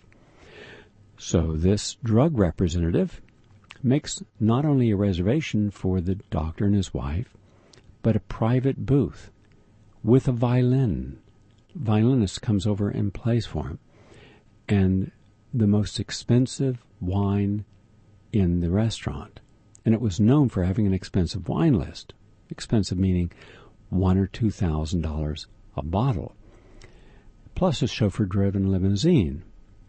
So this drug representative makes not only a reservation for the doctor and his wife, but a private booth with a violin. Violinist comes over and plays for him. And the most expensive wine in the restaurant. And it was known for having an expensive wine list. Expensive meaning one or two thousand dollars a bottle. Plus a chauffeur-driven limousine.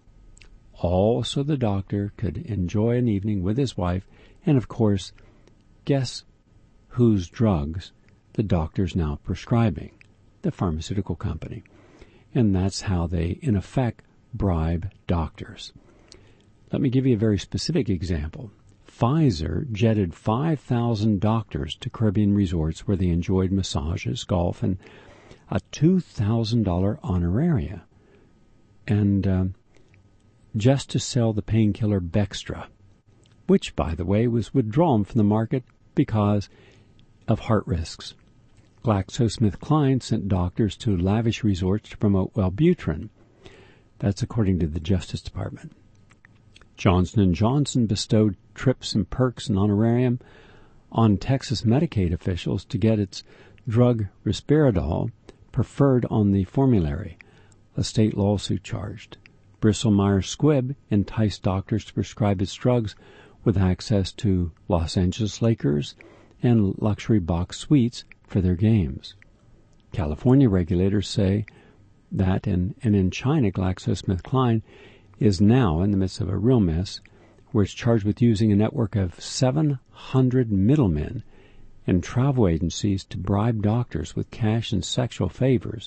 All so the doctor could enjoy an evening with his wife, and of course, guess whose drugs the doctor's now prescribing? The pharmaceutical company. And that's how they, in effect, bribe doctors. Let me give you a very specific example. Pfizer jetted five thousand doctors to Caribbean resorts where they enjoyed massages, golf, and a two thousand dollars honoraria. And uh, just to sell the painkiller Bextra, which, by the way, was withdrawn from the market because of heart risks. GlaxoSmithKline sent doctors to lavish resorts to promote Wellbutrin. That's according to the Justice Department. Johnson and Johnson bestowed trips and perks and honorarium on Texas Medicaid officials to get its drug Risperidol preferred on the formulary, a state lawsuit charged. Bristol-Myers Squibb enticed doctors to prescribe its drugs with access to Los Angeles Lakers and luxury box suites for their games. California regulators say that, and, and in China, GlaxoSmithKline is now in the midst of a real mess, where it's charged with using a network of seven hundred middlemen and travel agencies to bribe doctors with cash and sexual favors.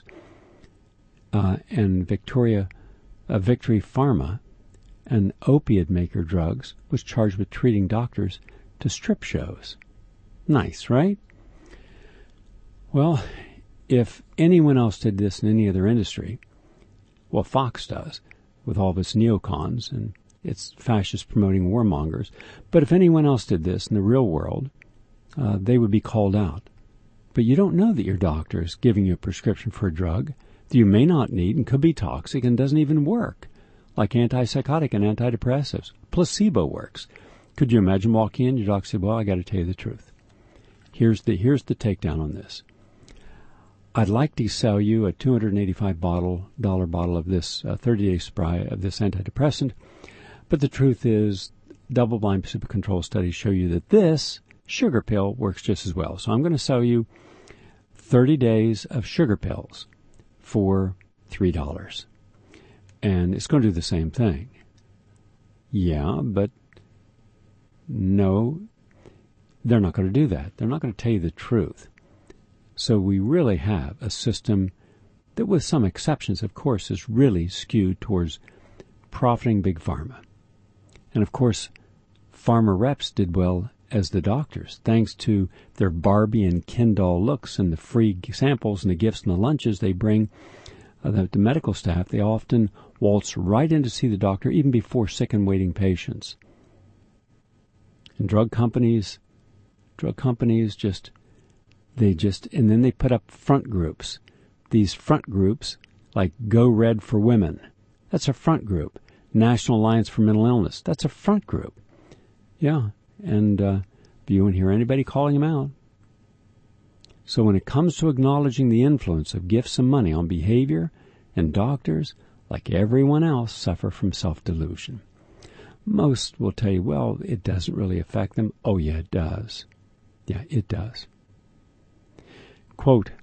Uh, and Victoria, uh, Victory Pharma, an opiate maker drugs, was charged with treating doctors to strip shows. Nice, right? Well, if anyone else did this in any other industry, well, Fox does, with all of its neocons and its fascist-promoting warmongers. But if anyone else did this in the real world, uh, they would be called out. But you don't know that your doctor is giving you a prescription for a drug that you may not need and could be toxic and doesn't even work, like antipsychotic and antidepressives. Placebo works. Could you imagine walking in, your doctor said, well, I got to tell you the truth. Here's the, here's the takedown on this. I'd like to sell you a two hundred eighty-five dollars bottle of this uh, thirty-day supply of this antidepressant, but the truth is double-blind placebo-controlled studies show you that this sugar pill works just as well. So I'm going to sell you thirty days of sugar pills for three dollars. And it's going to do the same thing. Yeah, but no, they're not going to do that. They're not going to tell you the truth. So we really have a system that, with some exceptions, of course, is really skewed towards profiting big pharma. And, of course, pharma reps did well as the doctors, thanks to their Barbie and Ken doll looks and the free samples and the gifts and the lunches they bring uh, the, the medical staff. They often waltz right in to see the doctor even before sick and waiting patients. And drug companies, drug companies just... They just, and then they put up front groups. These front groups, like Go Red for Women, that's a front group. National Alliance for Mental Illness, that's a front group. Yeah, and uh, you won't hear anybody calling them out. So when it comes to acknowledging the influence of gifts and money on behavior, and doctors, like everyone else, suffer from self-delusion. Most will tell you, well, it doesn't really affect them. Oh, yeah, it does. Yeah, it does. Quote,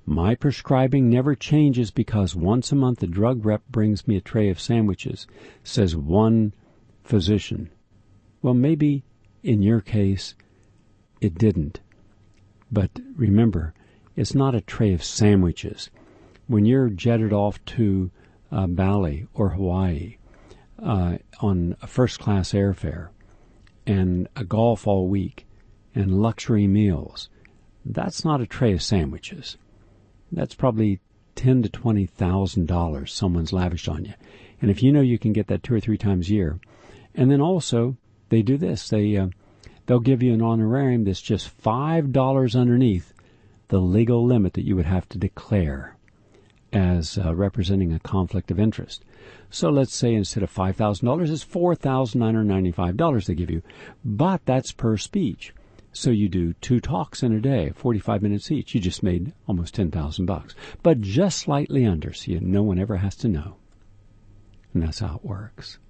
My prescribing never changes because once a month a drug rep brings me a tray of sandwiches, says one physician. Well, maybe in your case it didn't. But remember, it's not a tray of sandwiches. When you're jetted off to uh, Bali or Hawaii uh, on a first-class airfare and a golf all week and luxury meals, that's not a tray of sandwiches. That's probably ten to twenty thousand dollars someone's lavished on you. And if you know you can get that two or three times a year, and then also they do this, they uh, they'll give you an honorarium that's just five dollars underneath the legal limit that you would have to declare as uh, representing a conflict of interest. So let's say instead of five thousand dollars, it's four thousand nine hundred ninety-five dollars they give you. But that's per speech. So you do two talks in a day, forty-five minutes each. You just made almost ten thousand bucks. But just slightly under, so you, no one ever has to know. And that's how it works.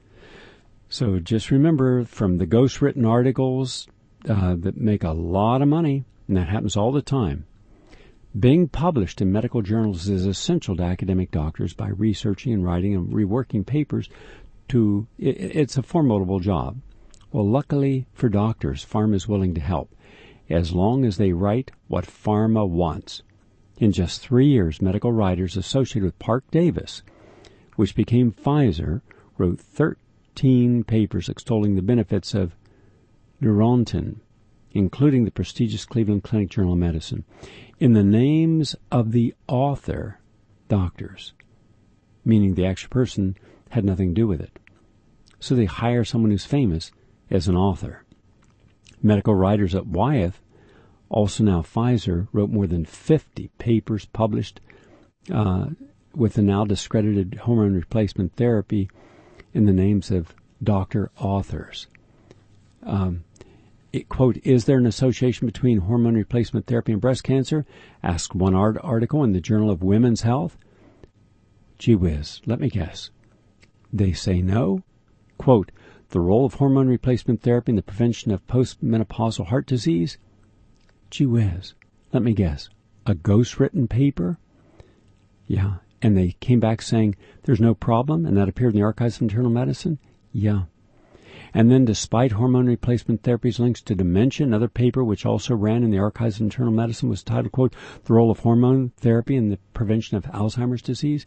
So just remember, from the ghost-written articles uh, that make a lot of money, and that happens all the time, being published in medical journals is essential to academic doctors by researching and writing and reworking papers to, it, it's a formidable job. Well, luckily for doctors, pharma is willing to help, as long as they write what pharma wants. In just three years, medical writers associated with Park Davis, which became Pfizer, wrote thirteen papers extolling the benefits of Neurontin, including the prestigious Cleveland Clinic Journal of Medicine, in the names of the author, doctors, meaning the actual person had nothing to do with it. So they hire someone who's famous as an author. Medical writers at Wyeth, also now Pfizer, wrote more than fifty papers published uh, with the now discredited hormone replacement therapy in the names of doctor authors. Um, it, quote, is there an association between hormone replacement therapy and breast cancer? Asked one art article in the Journal of Women's Health. Gee whiz, let me guess. They say no. Quote, the role of hormone replacement therapy in the prevention of postmenopausal heart disease? Gee whiz, let me guess. A ghost-written paper? Yeah, and they came back saying there's no problem, and that appeared in the Archives of Internal Medicine? Yeah. And then despite hormone replacement therapy's links to dementia, another paper which also ran in the Archives of Internal Medicine was titled, quote, the role of hormone therapy in the prevention of Alzheimer's disease?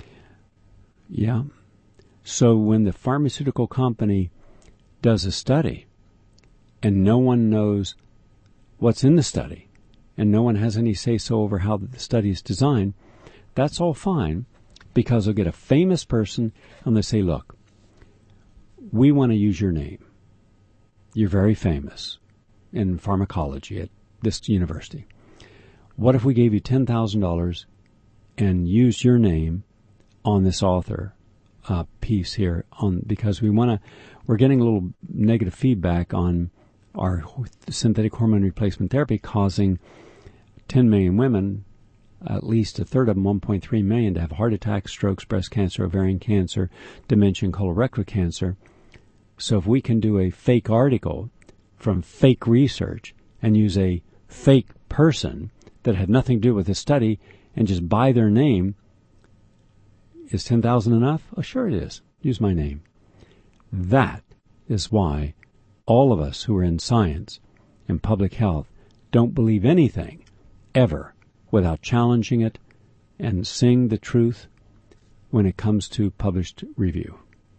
Yeah. So when the pharmaceutical company does a study and no one knows what's in the study and no one has any say-so over how the study is designed, that's all fine, because they'll get a famous person and they say, look, we want to use your name. You're very famous in pharmacology at this university. What if we gave you ten thousand dollars and used your name on this author uh, piece here? On because we want to, we're getting a little negative feedback on our synthetic hormone replacement therapy causing ten million women, at least a third of them, one point three million, to have heart attacks, strokes, breast cancer, ovarian cancer, dementia, and colorectal cancer. So if we can do a fake article from fake research and use a fake person that had nothing to do with the study and just buy their name, is ten thousand enough? Oh, sure it is. Use my name. That is why all of us who are in science and public health don't believe anything ever without challenging it and seeing the truth when it comes to published review.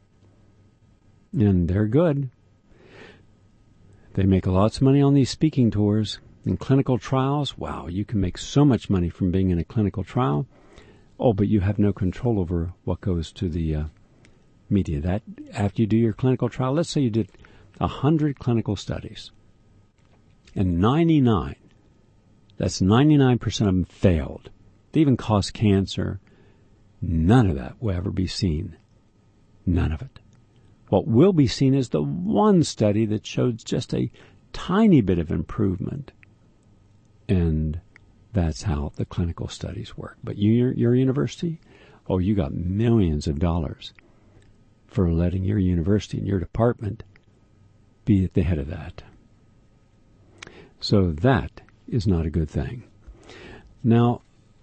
And they're good. They make lots of money on these speaking tours. In clinical trials, wow, you can make so much money from being in a clinical trial. Oh, but you have no control over what goes to the uh, media. That after you do your clinical trial, let's say you did one hundred clinical studies, and ninety-nine, that's ninety-nine percent of them failed. They even caused cancer. None of that will ever be seen. None of it. What will be seen is the one study that showed just a tiny bit of improvement. And that's how the clinical studies work. But you, your, your university, oh, you got millions of dollars for letting your university and your department be at the head of that. So that is not a good thing. Now,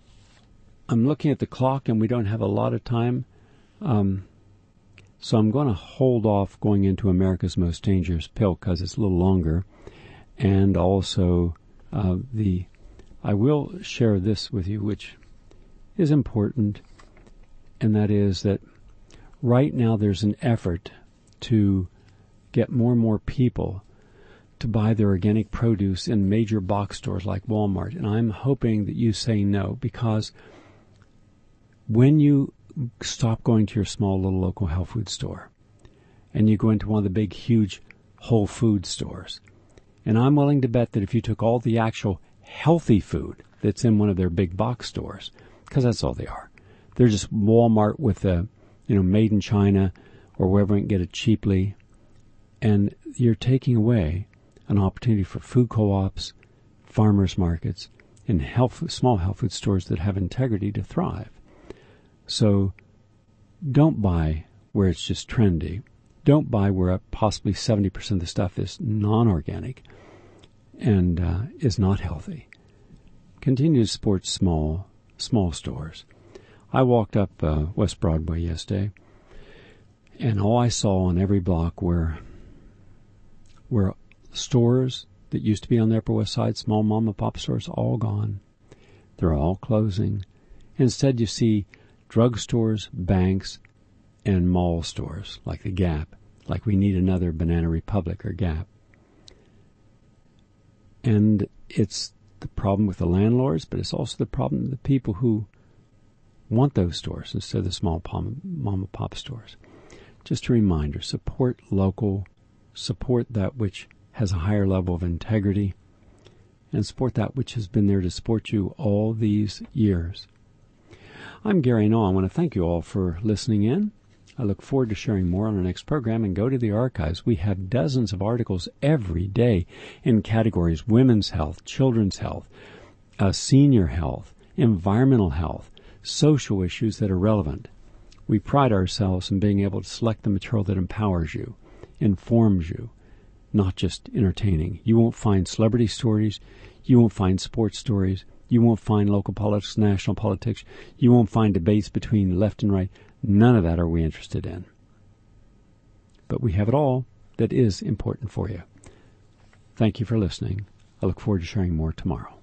I'm looking at the clock, and we don't have a lot of time. Um, so I'm going to hold off going into America's Most Dangerous Pill because it's a little longer. And also, uh, the I will share this with you, which is important, and that is that right now there's an effort to get more and more people to buy their organic produce in major box stores like Walmart. And I'm hoping that you say no, because when you stop going to your small little local health food store and you go into one of the big, huge Whole Food stores, and I'm willing to bet that if you took all the actual healthy food that's in one of their big box stores, because that's all they are, they're just Walmart with a, you know, made in China or wherever you can get it cheaply, and you're taking away an opportunity for food co-ops, farmers markets, and health, small health food stores that have integrity to thrive. So don't buy where it's just trendy. Don't buy where possibly seventy percent of the stuff is non-organic and uh, is not healthy. Continue to support small, small stores. I walked up uh, West Broadway yesterday, and all I saw on every block were, were stores that used to be on the Upper West Side, small mom and pop stores, all gone. They're all closing. Instead, you see drugstores, banks, and mall stores like the Gap, like we need another Banana Republic or Gap. And it's the problem with the landlords, but it's also the problem with the people who want those stores instead of the small mom and pop stores. Just a reminder, support local, support that which has a higher level of integrity, and support that which has been there to support you all these years. I'm Gary Null. I want to thank you all for listening in. I look forward to sharing more on our next program, and go to the archives. We have dozens of articles every day in categories: women's health, children's health, uh, senior health, environmental health, social issues that are relevant. We pride ourselves in being able to select the material that empowers you, informs you, not just entertaining. You won't find celebrity stories. You won't find sports stories. You won't find local politics, national politics. You won't find debates between left and right. None of that are we interested in. But we have it all that is important for you. Thank you for listening. I look forward to sharing more tomorrow.